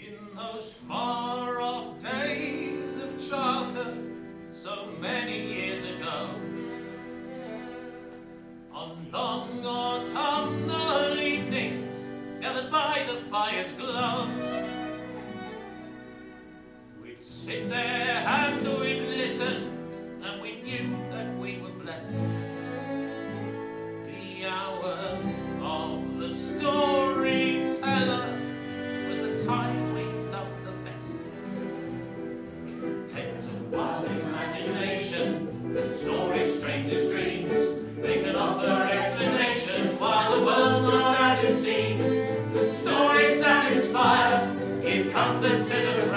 In those far-off days of childhood, so many years ago, on long autumnal evenings, gathered by the fire's glow, we'd sit there and we'd listen, and we knew that we were blessed. The hour of the storyteller was the time we loved the best. Tales of wild imagination, stories strange as dreams, they can offer explanation while the world's not as it seems. Stories that inspire, give comfort to the